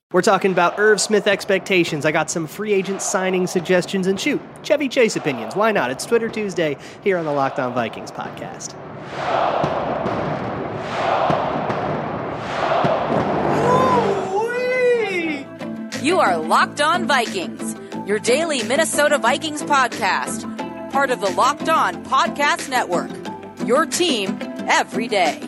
We're talking about Irv Smith expectations. I got some free agent signing suggestions and shoot, Chevy Chase opinions. Why not? It's Twitter Tuesday here on the Locked On Vikings podcast. You are Locked On Vikings, your daily Minnesota Vikings podcast. Part of the Locked On Podcast Network, your team every day.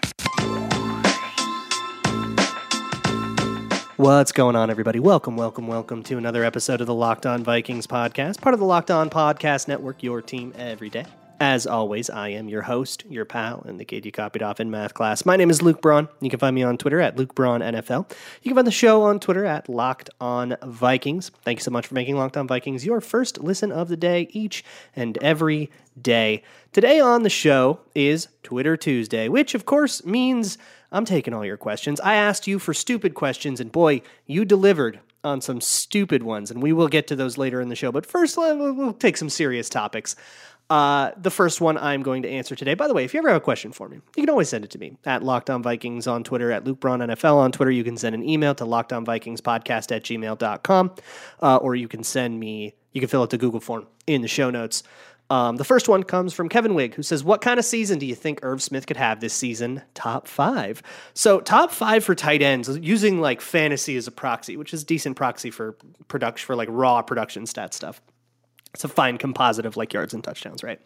What's going on, everybody? Welcome to another episode of the Locked On Vikings podcast, part of the Locked On Podcast Network, your team every day. As always, I am your host, your pal, and the kid you copied off in math class. My name is Luke Braun. You can find me on Twitter at Luke Braun NFL. You can find the show on Twitter at Locked On Vikings. Thank you so much for making Locked On Vikings your first listen of the day each and every day. Today on the show is Twitter Tuesday, which of course means I'm taking all your questions. I asked you for stupid questions, and boy, you delivered on some stupid ones, and we will get to those later in the show. But first, we'll take some serious topics. The first one I'm going to answer today. By the way, if you ever have a question for me, you can always send it to me at Locked On Vikings on Twitter, at Luke Braun NFL on Twitter. You can send an email to lockedonvikingspodcast@gmail.com, or you can fill out the Google form in the show notes. The first one comes from Kevin Wigg, who says, what kind of season do you think Irv Smith could have this season? Top 5. So top 5 for tight ends, using like fantasy as a proxy, which is a decent proxy for production, for like raw production stat stuff. It's a fine composite of like yards and touchdowns, right?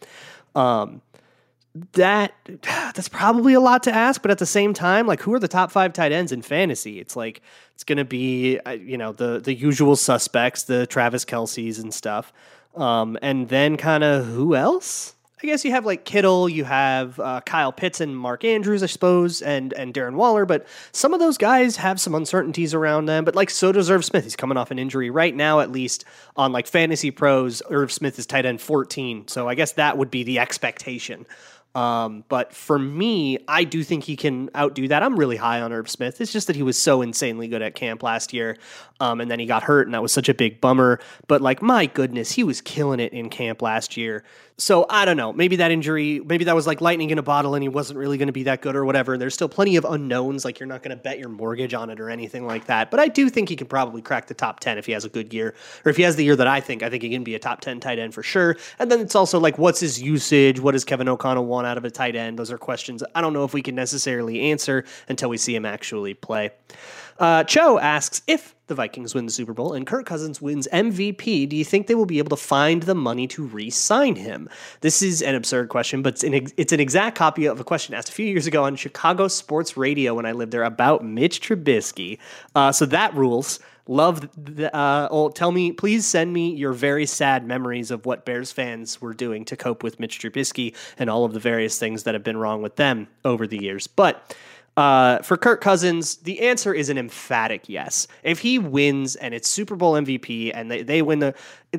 That's probably a lot to ask, but at the same time, like, who are the top 5 tight ends in fantasy? It's like, it's going to be, the usual suspects, the Travis Kelce's and stuff. And then kind of who else? I guess you have like Kittle, you have Kyle Pitts and Mark Andrews, I suppose, and Darren Waller, but some of those guys have some uncertainties around them, but like so does Irv Smith. He's coming off an injury right now, at least on like Fantasy Pros. Irv Smith is tight end 14, so I guess that would be the expectation. But for me, I do think he can outdo that. I'm really high on Irv Smith. It's just that he was so insanely good at camp last year. And then he got hurt, and that was such a big bummer. But like, my goodness, he was killing it in camp last year. So I don't know, maybe that injury, maybe that was like lightning in a bottle and he wasn't really going to be that good or whatever. There's still plenty of unknowns. Like, you're not going to bet your mortgage on it or anything like that. But I do think he can probably crack the top 10 if he has a good year, or if he has the year that I think he can be a top 10 tight end for sure. And then it's also like, what's his usage? What does Kevin O'Connell want out of a tight end? Those are questions I don't know if we can necessarily answer until we see him actually play. Cho asks, if the Vikings win the Super Bowl and Kirk Cousins wins MVP, do you think they will be able to find the money to re-sign him? This is an absurd question, but it's an exact copy of a question asked a few years ago on Chicago Sports Radio when I lived there about Mitch Trubisky. So that rules. Love tell me, please send me your very sad memories of what Bears fans were doing to cope with Mitch Trubisky and all of the various things that have been wrong with them over the years. But for Kirk Cousins, the answer is an emphatic yes. If he wins and it's Super Bowl MVP and they win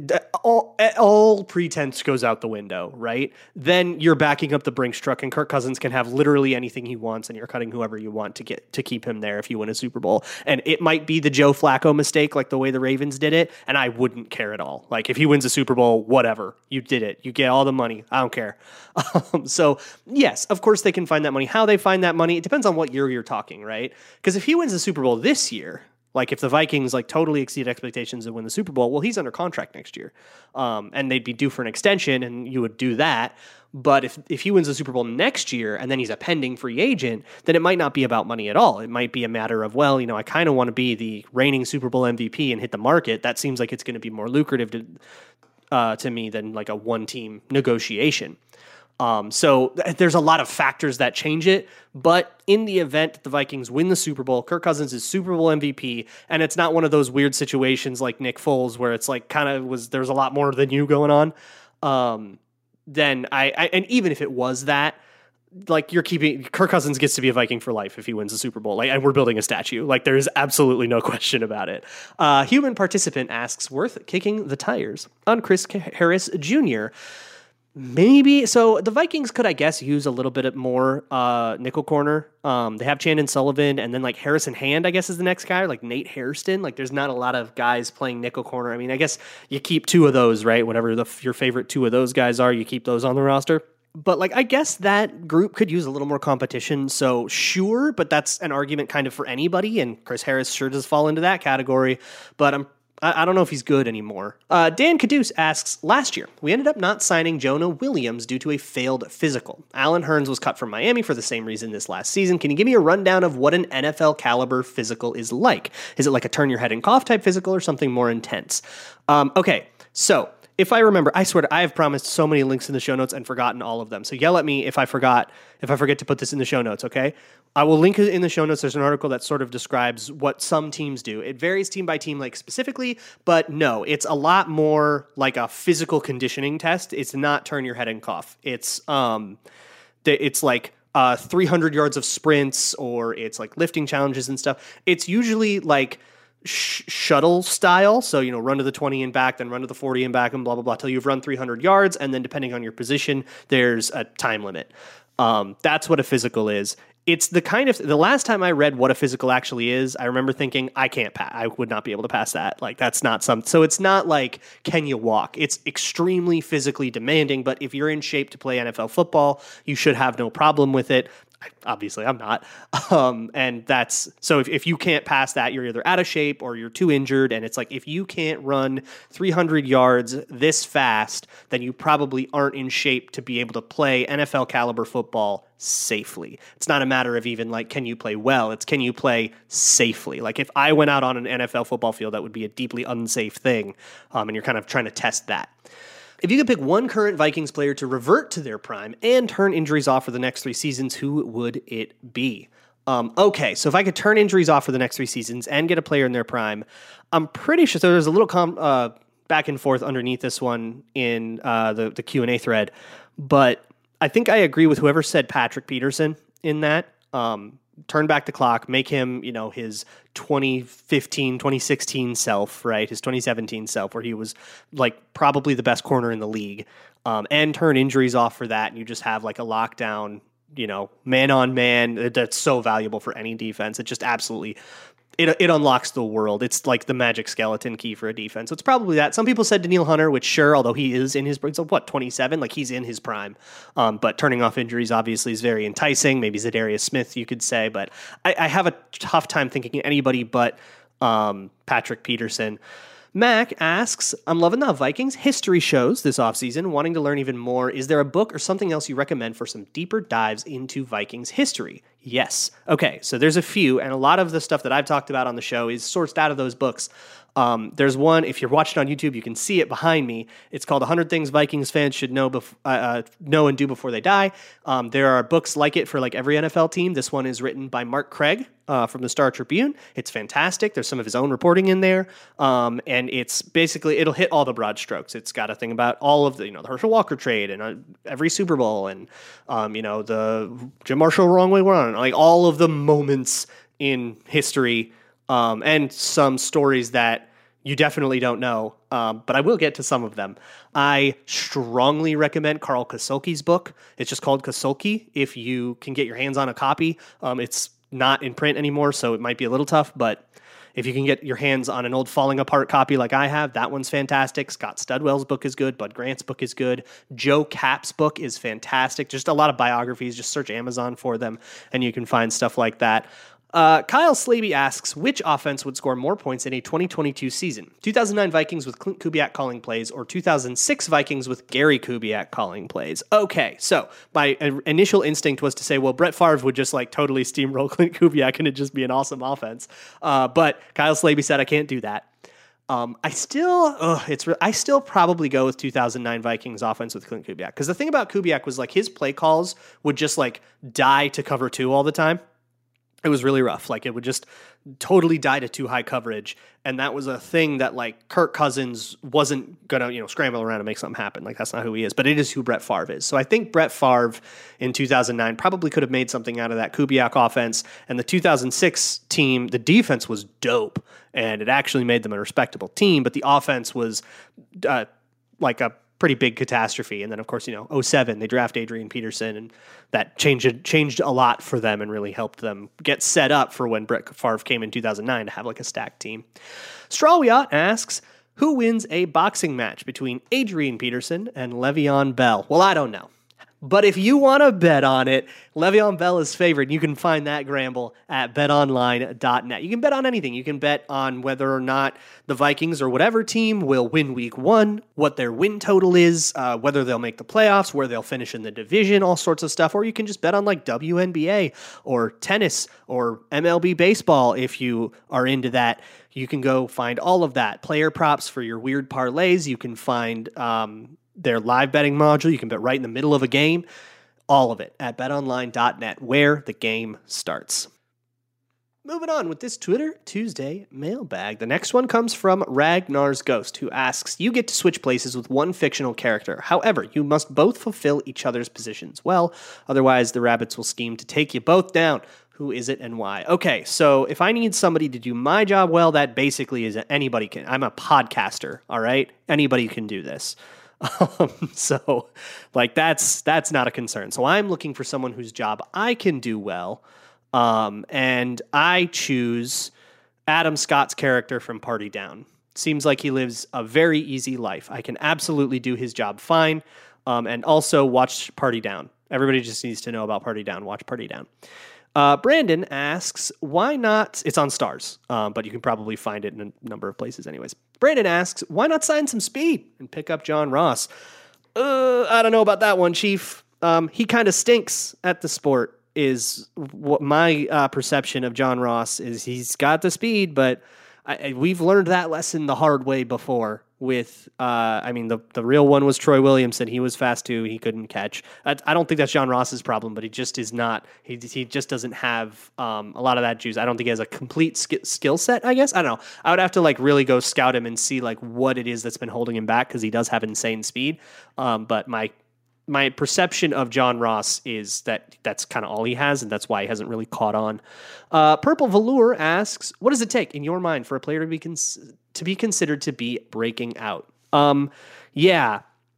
all pretense goes out the window, right? Then you're backing up the Brinks truck, and Kirk Cousins can have literally anything he wants, and you're cutting whoever you want to keep him there if you win a Super Bowl. And it might be the Joe Flacco mistake, like the way the Ravens did it, and I wouldn't care at all. Like, if he wins a Super Bowl, whatever, you did it. You get all the money. I don't care. So yes, of course they can find that money. How they find that money, it depends on what year you're talking, right? Because if he wins the Super Bowl this year, like if the Vikings like totally exceed expectations and win the Super Bowl, well, he's under contract next year, and they'd be due for an extension, and you would do that. But if he wins the Super Bowl next year and then he's a pending free agent, then it might not be about money at all. It might be a matter of, well, I kind of want to be the reigning Super Bowl MVP and hit the market. That seems like it's going to be more lucrative to me than like a one-team negotiation. So there's a lot of factors that change it, but in the event that the Vikings win the Super Bowl, Kirk Cousins is Super Bowl MVP, and it's not one of those weird situations like Nick Foles where it's like there's a lot more than you going on. Then and even if it was that, like, Kirk Cousins gets to be a Viking for life if he wins the Super Bowl, like, and we're building a statue. Like, there's absolutely no question about it. Human participant asks, worth kicking the tires on Chris Harris Jr.? Maybe. So the Vikings could, I guess, use a little bit more nickel corner. They have Chandon Sullivan, and then like Harrison Hand, I guess, is the next guy, like Nate Hairston. Like, there's not a lot of guys playing nickel corner. I mean, I guess you keep two of those, right? Whatever your favorite two of those guys are, you keep those on the roster. But like, I guess that group could use a little more competition. So sure, but that's an argument kind of for anybody. And Chris Harris sure does fall into that category. But I don't know if he's good anymore. Dan Caduce asks, last year, we ended up not signing Jonah Williams due to a failed physical. Alan Hearns was cut from Miami for the same reason this last season. Can you give me a rundown of what an NFL caliber physical is like? Is it like a turn your head and cough type physical or something more intense? Okay, so if I remember, I swear I have promised so many links in the show notes and forgotten all of them. So yell at me if I forget to put this in the show notes, okay? I will link it in the show notes. There's an article that sort of describes what some teams do. It varies team by team, like specifically, but no, it's a lot more like a physical conditioning test. It's not turn your head and cough. It's like 300 yards of sprints, or it's like lifting challenges and stuff. It's usually like shuttle style. So, run to the 20 and back, then run to the 40 and back, and blah, blah, blah, till you've run 300 yards. And then depending on your position, there's a time limit. That's what a physical is. It's the last time I read what a physical actually is, I remember thinking, I would not be able to pass that. Like, that's not so it's not like, can you walk? It's extremely physically demanding, but if you're in shape to play NFL football, you should have no problem with it. Obviously, I'm not. And that's so if you can't pass that, you're either out of shape or you're too injured. And it's like, if you can't run 300 yards this fast, then you probably aren't in shape to be able to play NFL caliber football safely. It's not a matter of even like, can you play well? It's, can you play safely? Like, if I went out on an NFL football field, that would be a deeply unsafe thing. And you're kind of trying to test that. If you could pick one current Vikings player to revert to their prime and turn injuries off for the next 3 seasons, who would it be? Okay, so if I could turn injuries off for the next 3 seasons and get a player in their prime, I'm pretty sure. So there's a little back and forth underneath this one in the Q&A thread, but I think I agree with whoever said Patrick Peterson in that. Turn back the clock, make him, his 2015, 2016 self, right? His 2017 self, where he was like probably the best corner in the league, and turn injuries off for that. And you just have like a lockdown, man on man. That's so valuable for any defense. It just absolutely, it unlocks the world. It's like the magic skeleton key for a defense. So it's probably that. Some people said Danielle Hunter, which sure, although he is in his, 27? Like, he's in his prime. But turning off injuries obviously is very enticing. Maybe Zadarius Smith, you could say. But I have a tough time thinking anybody but Patrick Peterson. Mac asks, I'm loving the Vikings history shows this offseason, wanting to learn even more. Is there a book or something else you recommend for some deeper dives into Vikings history? Yes. Okay, so there's a few, and a lot of the stuff that I've talked about on the show is sourced out of those books. There's one, if you're watching on YouTube, you can see it behind me. It's called 100 Things Vikings Fans Should Know and Do Before They Die. There are books like it for like every NFL team. This one is written by Mark Craig from the Star Tribune. It's fantastic. There's some of his own reporting in there. And it's basically, it'll hit all the broad strokes. It's got a thing about all of the, the Herschel Walker trade and every Super Bowl and, the Jim Marshall wrong way run, like all of the moments in history. And some stories that you definitely don't know, but I will get to some of them. I strongly recommend Carl Kasolke's book. It's just called Kasolke. If you can get your hands on a copy, it's not in print anymore, so it might be a little tough, but if you can get your hands on an old falling apart copy like I have, that one's fantastic. Scott Studwell's book is good. Bud Grant's book is good. Joe Kapp's book is fantastic. Just a lot of biographies. Just search Amazon for them, and you can find stuff like that. Kyle Slaby asks, which offense would score more points in a 2022 season? 2009 Vikings with Clint Kubiak calling plays or 2006 Vikings with Gary Kubiak calling plays? Okay, so my initial instinct was to say, well, Brett Favre would just like totally steamroll Clint Kubiak and it'd just be an awesome offense. But Kyle Slaby said I can't do that. I still probably go with 2009 Vikings offense with Clint Kubiak, because the thing about Kubiak was like his play calls would just like die to cover 2 all the time. It was really rough. Like, it would just totally die to too high coverage. And that was a thing that, like, Kirk Cousins wasn't going to, scramble around and make something happen. Like, that's not who he is. But it is who Brett Favre is. So I think Brett Favre in 2009 probably could have made something out of that Kubiak offense. And the 2006 team, the defense was dope. And it actually made them a respectable team. But the offense was like a pretty big catastrophe. And then, of course, 2007, they draft Adrian Peterson, and that changed a lot for them and really helped them get set up for when Brett Favre came in 2009 to have like a stacked team. Strawyacht asks, who wins a boxing match between Adrian Peterson and Le'Veon Bell? Well, I don't know. But if you want to bet on it, Le'Veon Bell is favored. You can find that Gramble at betonline.net. You can bet on anything. You can bet on whether or not the Vikings or whatever team will win week 1, what their win total is, whether they'll make the playoffs, where they'll finish in the division, all sorts of stuff. Or you can just bet on like WNBA or tennis or MLB baseball if you are into that. You can go find all of that. Player props for your weird parlays. You can find their live betting module. You can bet right in the middle of a game. All of it at betonline.net, where the game starts. Moving on with this Twitter Tuesday mailbag. The next one comes from Ragnar's Ghost, who asks, you get to switch places with one fictional character. However, you must both fulfill each other's positions well. Otherwise, the rabbits will scheme to take you both down. Who is it and why? Okay, so if I need somebody to do my job well, that basically is anybody can. I'm a podcaster, all right? Anybody can do this. So like that's not a concern. So I'm looking for someone whose job I can do well. And I choose Adam Scott's character from Party Down. Seems like he lives a very easy life. I can absolutely do his job fine. And also watch Party Down. Everybody just needs to know about Party Down. Watch Party Down. Brandon asks, why not? It's on Stars, but you can probably find it in a number of places anyways. Brandon asks, why not sign some speed and pick up John Ross? I don't know about that one, Chief. He kind of stinks at the sport is what my perception of John Ross is. He's got the speed, but we've learned that lesson the hard way before with, the real one was Troy Williamson. He was fast too. He couldn't catch. I don't think that's John Ross's problem, but he just is not, he just doesn't have a lot of that juice. I don't think he has a complete skill set, I guess. I don't know. I would have to like really go scout him and see like what it is that's been holding him back, because he does have insane speed. But my perception of John Ross is that that's kind of all he has, and that's why he hasn't really caught on. Purple Velour asks, what does it take, in your mind, for a player to be considered to be breaking out? Yeah.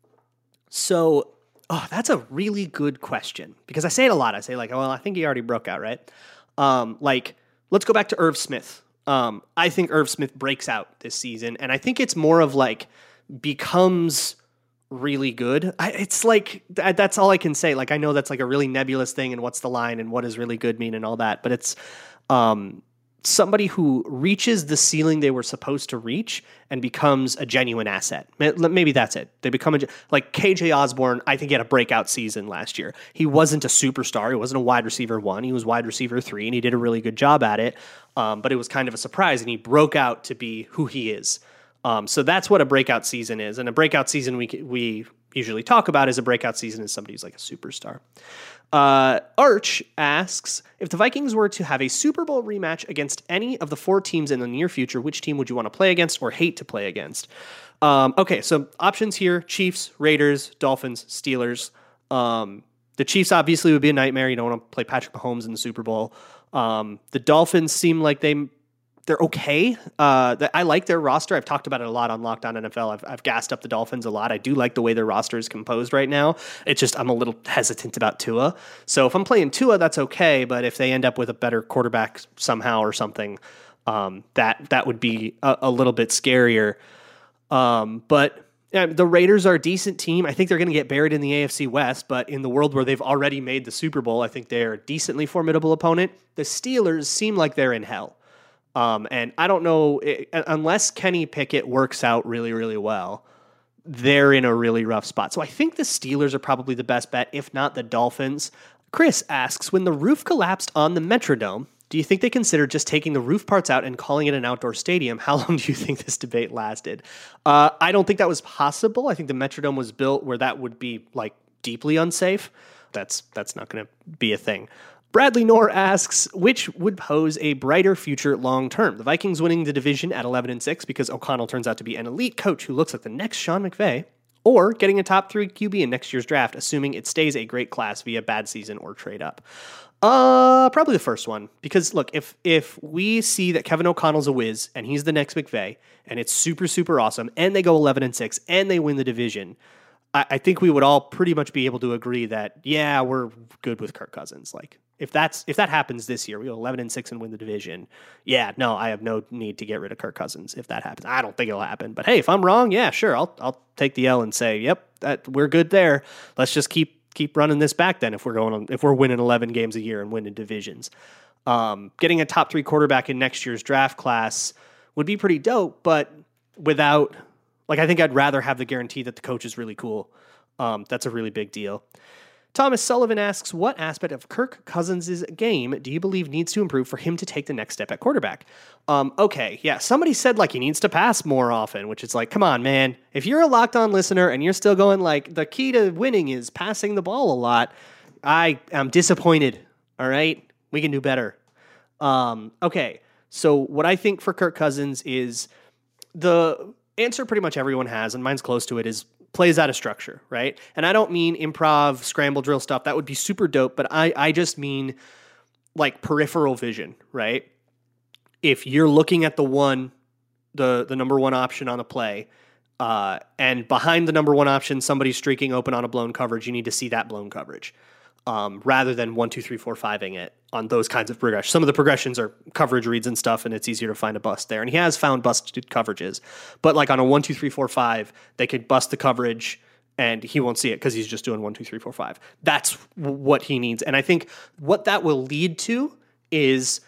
So, that's a really good question, because I say it a lot. I say like, well, I think he already broke out, right? Let's go back to Irv Smith. I think Irv Smith breaks out this season, and I think it's more of like becomes really good. It's like that's all I can say. Like, I know that's like a really nebulous thing, and what's the line and what does really good mean and all that, but it's somebody who reaches the ceiling they were supposed to reach and becomes a genuine asset. Maybe that's it. They become like KJ Osborne. I think he had a breakout season last year. He wasn't a superstar. He wasn't a wide receiver 1. He was wide receiver 3, and he did a really good job at it. But it was kind of a surprise, and he broke out to be who he is. So that's what a breakout season is. And a breakout season we usually talk about as a breakout season is somebody who's like a superstar. Arch asks, if the Vikings were to have a Super Bowl rematch against any of the 4 teams in the near future, which team would you want to play against or hate to play against? Okay, so options here: Chiefs, Raiders, Dolphins, Steelers. The Chiefs obviously would be a nightmare. You don't want to play Patrick Mahomes in the Super Bowl. The Dolphins seem like they're okay. I like their roster. I've talked about it a lot on Locked On NFL. I've gassed up the Dolphins a lot. I do like the way their roster is composed right now. It's just I'm a little hesitant about Tua. So if I'm playing Tua, that's okay. But if they end up with a better quarterback somehow or something, that would be a little bit scarier. But the Raiders are a decent team. I think they're going to get buried in the AFC West, but in the world where they've already made the Super Bowl, I think they're a decently formidable opponent. The Steelers seem like they're in hell. And I don't know, unless Kenny Pickett works out really, really well, they're in a really rough spot. So I think the Steelers are probably the best bet, if not the Dolphins. Chris asks, when the roof collapsed on the Metrodome, do you think they considered just taking the roof parts out and calling it an outdoor stadium? How long do you think this debate lasted? I don't think that was possible. I think the Metrodome was built where that would be like deeply unsafe. That's not going to be a thing. Bradley Knorr asks, which would pose a brighter future long-term? The Vikings winning the division at 11-6 because O'Connell turns out to be an elite coach who looks like the next Sean McVay, or getting a top 3 QB in next year's draft, assuming it stays a great class via bad season or trade up. Probably the first one, because look, if we see that Kevin O'Connell's a whiz and he's the next McVay and it's super, super awesome and they go 11-6 and they win the division, I think we would all pretty much be able to agree that, yeah, we're good with Kirk Cousins. Like, if that happens this year, we go 11-6 and win the division. Yeah, no, I have no need to get rid of Kirk Cousins if that happens. I don't think it'll happen, but hey, if I'm wrong, yeah, sure, I'll take the L and say, yep, we're good there. Let's just keep keep running this back then if we're winning 11 games a year and winning divisions. Getting a top 3 quarterback in next year's draft class would be pretty dope, but without, like, I think I'd rather have the guarantee that the coach is really cool. That's a really big deal. Thomas Sullivan asks, what aspect of Kirk Cousins' game do you believe needs to improve for him to take the next step at quarterback? Okay, yeah, somebody said, like, he needs to pass more often, which is like, come on, man. If you're a Locked On listener and you're still going, like, the key to winning is passing the ball a lot, I am disappointed, all right? We can do better. Okay, so what I think for Kirk Cousins is the answer pretty much everyone has, and mine's close to it, is plays out of structure, right? And I don't mean improv, scramble drill stuff. That would be super dope, but I just mean like peripheral vision, right? If you're looking at the number one option on a play, and behind the number one option, somebody's streaking open on a blown coverage, you need to see that blown coverage. Rather than 1, 2, 3, 4, 5ing it on those kinds of progressions. Some of the progressions are coverage reads and stuff, and it's easier to find a bust there. And he has found busted coverages. But like on a 1, 2, 3, 4, 5, they could bust the coverage and he won't see it because he's just doing 1, 2, 3, 4, 5. That's what he needs. And I think what that will lead to is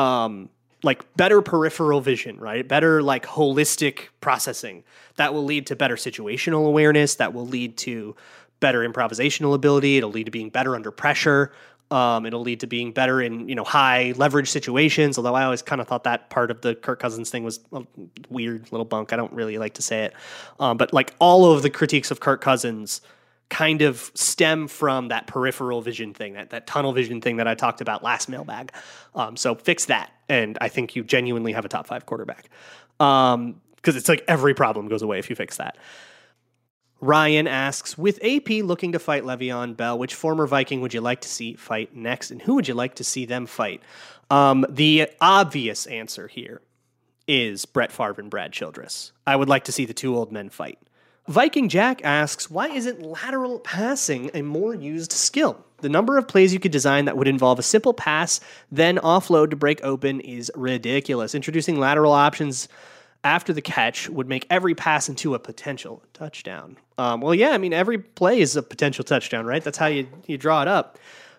like better peripheral vision, right? Better like holistic processing. That will lead to better situational awareness. That will lead to better improvisational ability. It'll lead to being better under pressure. It'll lead to being better in, high leverage situations. Although I always kind of thought that part of the Kirk Cousins thing was a weird little bunk. I don't really like to say it. But like all of the critiques of Kirk Cousins kind of stem from that peripheral vision thing, that tunnel vision thing that I talked about last mailbag. So fix that. And I think you genuinely have a top 5 quarterback. Because it's like every problem goes away if you fix that. Ryan asks, with AP looking to fight Le'Veon Bell, which former Viking would you like to see fight next, and who would you like to see them fight? The obvious answer here is Brett Favre and Brad Childress. I would like to see the 2 old men fight. Viking Jack asks, why isn't lateral passing a more used skill? The number of plays you could design that would involve a simple pass, then offload to break open is ridiculous. Introducing lateral options after the catch would make every pass into a potential touchdown. Well, yeah, I mean, every play is a potential touchdown, right? That's how you draw it up.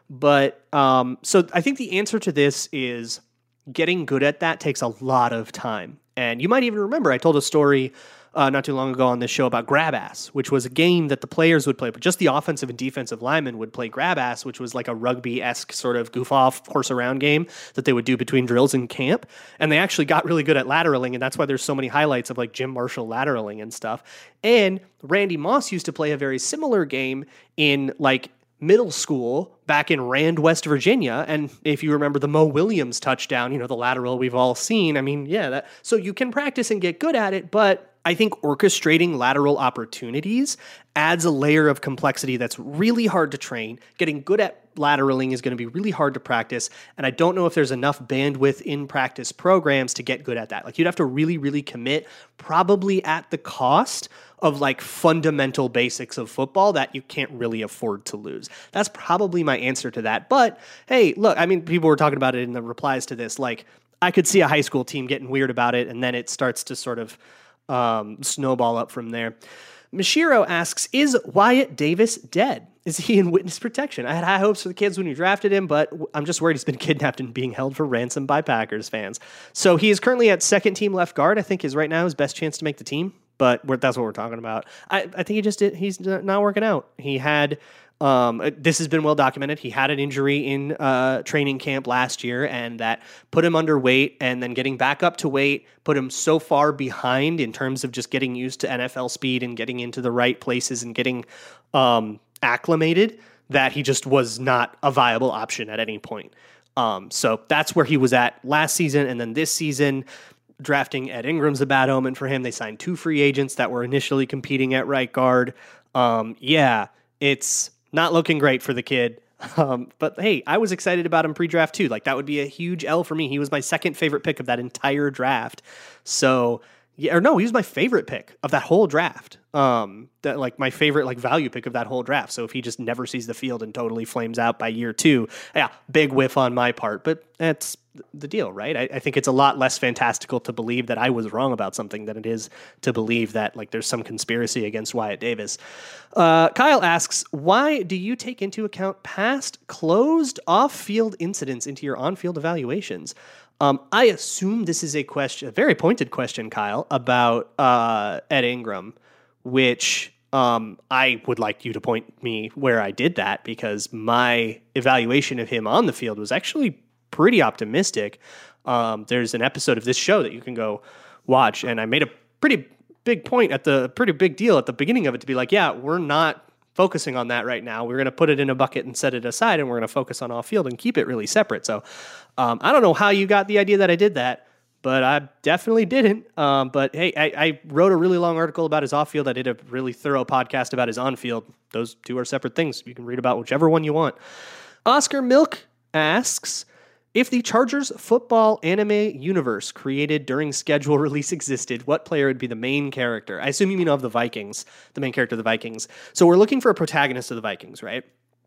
But so I think the answer to this is getting good at that takes a lot of time. And you might even remember I told a story not too long ago on this show about grab ass, which was a game that the players would play, but just the offensive and defensive linemen would play grab ass, which was like a rugby-esque sort of goof off horse around game that they would do between drills in camp. And they actually got really good at lateraling. And that's why there's so many highlights of like Jim Marshall lateraling and stuff. And Randy Moss used to play a very similar game in like middle school back in Rand, West Virginia. And if you remember the Mo Williams touchdown, the lateral we've all seen. I mean, yeah, so you can practice and get good at it, but I think orchestrating lateral opportunities adds a layer of complexity that's really hard to train. Getting good at lateraling is going to be really hard to practice, and I don't know if there's enough bandwidth in practice programs to get good at that. Like you'd have to really, really commit, probably at the cost of like fundamental basics of football that you can't really afford to lose. That's probably my answer to that. But hey, look, I mean, people were talking about it in the replies to this. Like I could see a high school team getting weird about it, and then it starts to sort of snowball up from there. Mishiro asks, is Wyatt Davis dead? Is he in witness protection? I had high hopes for the kids when you drafted him, but I'm just worried he's been kidnapped and being held for ransom by Packers fans. So he is currently at second team left guard. I think is right now his best chance to make the team, but that's what we're talking about. I think he's not working out. He had, this has been well documented. He had an injury in training camp last year, and that put him underweight, and then getting back up to weight put him so far behind in terms of just getting used to NFL speed and getting into the right places and getting acclimated that he just was not a viable option at any point. So that's where he was at last season, and then this season, drafting Ed Ingram's a bad omen for him. They signed 2 free agents that were initially competing at right guard. Yeah, it's not looking great for the kid. But hey, I was excited about him pre-draft too. Like that would be a huge L for me. He was my second favorite pick of that entire draft. So Yeah, or no, he was my favorite pick of that whole draft. That like my favorite like value pick of that whole draft. So if he just never sees the field and totally flames out by year 2, yeah, big whiff on my part. But that's the deal, right? I think it's a lot less fantastical to believe that I was wrong about something than it is to believe that like there's some conspiracy against Wyatt Davis. Kyle asks, why do you take into account past closed off-field incidents into your on-field evaluations? I assume this is a very pointed question, Kyle, about Ed Ingram, which I would like you to point me where I did that, because my evaluation of him on the field was actually pretty optimistic. There's an episode of this show that you can go watch, and I made a pretty big deal at the beginning of it to be like, yeah, we're not focusing on that right now. We're going to put it in a bucket and set it aside, and we're going to focus on off field and keep it really separate. So I don't know how you got the idea that I did that, but I definitely didn't. But hey, I wrote a really long article about his off field. I did a really thorough podcast about his on field. Those two are separate things. You can read about whichever one you want. Oscar Milk asks, if the Chargers football anime universe created during schedule release existed, what player would be the main character? I assume you mean of the Vikings, the main character of the Vikings. So we're looking for a protagonist of the Vikings, right?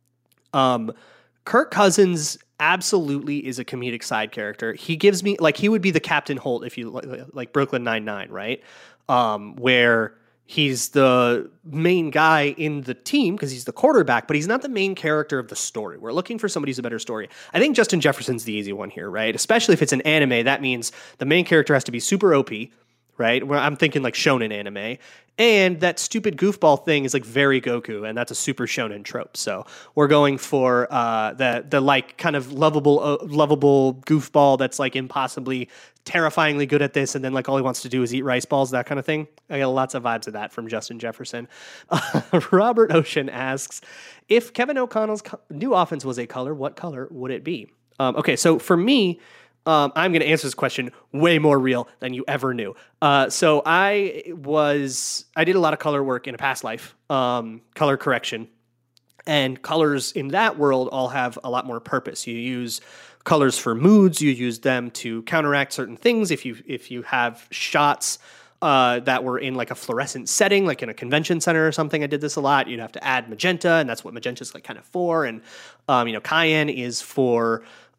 Kirk Cousins absolutely is a comedic side character. He gives me, like, he would be the Captain Holt if you like Brooklyn Nine-Nine, right? Where he's the main guy in the team because he's the quarterback, but he's not the main character of the story. We're looking for somebody who's a better story. I think Justin Jefferson's the easy one here, right? Especially if it's an anime, that means the main character has to be super OP, right? Where I'm thinking like shonen anime. And that stupid goofball thing is like very Goku, and that's a super shonen trope. So we're going for the like kind of lovable goofball that's like impossibly terrifyingly good at this, and then like all he wants to do is eat rice balls, that kind of thing. I get lots of vibes of that from Justin Jefferson. Robert Ocean asks, if Kevin O'Connell's new offense was a color, what color would it be? Okay, so for me, I'm going to answer this question way more real than you ever knew. So I did a lot of color work in a past life, color correction, and colors in that world all have a lot more purpose. You use colors for moods. You use them to counteract certain things. If you have shots that were in like a fluorescent setting, like in a convention center or something, I did this a lot. You'd have to add magenta, and that's what magenta is like kind of for. And cayenne is for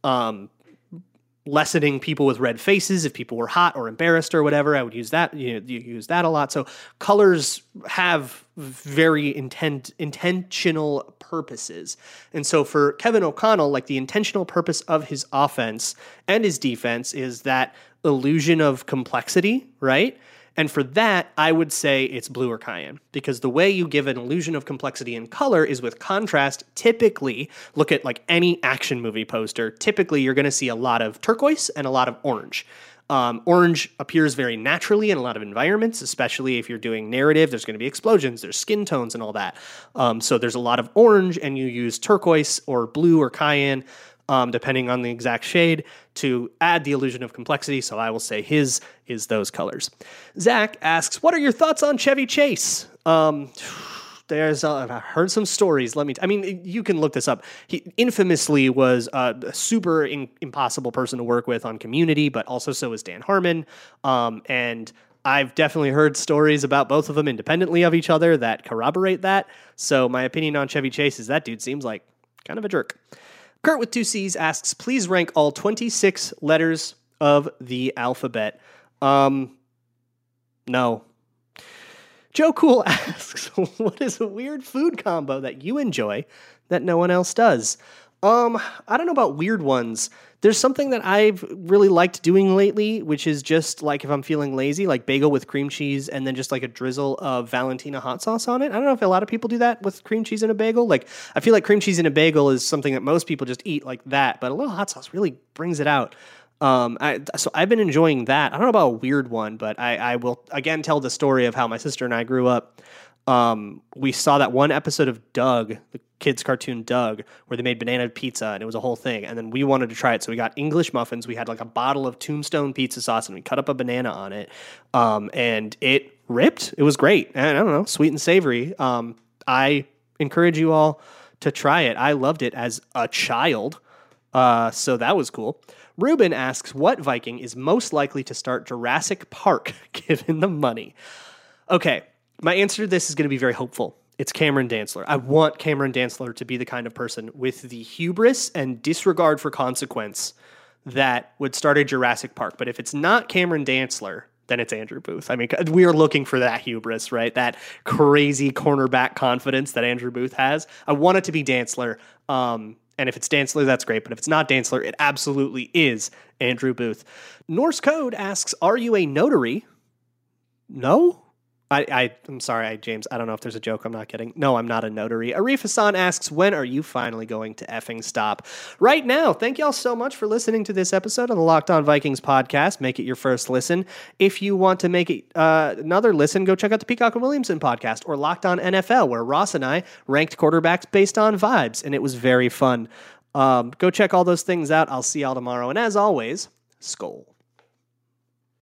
lessening people with red faces. If people were hot or embarrassed or whatever, I would use that. You use that a lot. So colors have very intentional purposes. And so for Kevin O'Connell, like the intentional purpose of his offense and his defense is that illusion of complexity, right? And for that, I would say it's blue or cayenne, because the way you give an illusion of complexity in color is with contrast. Typically, look at like any action movie poster. Typically, you're going to see a lot of turquoise and a lot of orange. Orange appears very naturally in a lot of environments, especially if you're doing narrative. There's going to be explosions, there's skin tones and all that. So there's a lot of orange, and you use turquoise or blue or cayenne, depending on the exact shade, to add the illusion of complexity. So I will say his is those colors. Zach asks, what are your thoughts on Chevy Chase? I've heard some stories. You can look this up. He infamously was a super impossible person to work with on Community, but also so is Dan Harmon. And I've definitely heard stories about both of them independently of each other that corroborate that. So my opinion on Chevy Chase is that dude seems like kind of a jerk. Kurt with 2 C's asks, please rank all 26 letters of the alphabet. No. Joe Cool asks, what is a weird food combo that you enjoy that no one else does? I don't know about weird ones. There's something that I've really liked doing lately, which is just like if I'm feeling lazy, like bagel with cream cheese and then just like a drizzle of Valentina hot sauce on it. I don't know if a lot of people do that with cream cheese in a bagel. Like I feel like cream cheese in a bagel is something that most people just eat like that, but a little hot sauce really brings it out. So I've been enjoying that. I don't know about a weird one, but I will again tell the story of how my sister and I grew up. We saw that one episode of Doug, the kids cartoon Doug, where they made banana pizza and it was a whole thing. And then we wanted to try it. So we got English muffins. We had like a bottle of Tombstone pizza sauce and we cut up a banana on it. And it ripped. It was great. And I don't know, sweet and savory. I encourage you all to try it. I loved it as a child. So that was cool. Ruben asks, what Viking is most likely to start Jurassic Park given the money? Okay, my answer to this is going to be very hopeful. It's Cameron Dantzler. I want Cameron Dantzler to be the kind of person with the hubris and disregard for consequence that would start a Jurassic Park. But if it's not Cameron Dantzler, then it's Andrew Booth. I mean, we are looking for that hubris, right? That crazy cornerback confidence that Andrew Booth has. I want it to be Dantzler. And if it's Dantzler, that's great. But if it's not Dantzler, it absolutely is Andrew Booth. Norse Code asks, are you a notary? No? I'm sorry, James. I don't know if there's a joke I'm not getting. No, I'm not a notary. Arif Hassan asks, when are you finally going to effing stop? Right now. Thank y'all so much for listening to this episode of the Locked On Vikings podcast. Make it your first listen. If you want to make it another listen, go check out the Peacock and Williamson podcast or Locked On NFL, where Ross and I ranked quarterbacks based on vibes, and it was very fun. Go check all those things out. I'll see y'all tomorrow. And as always, Skol.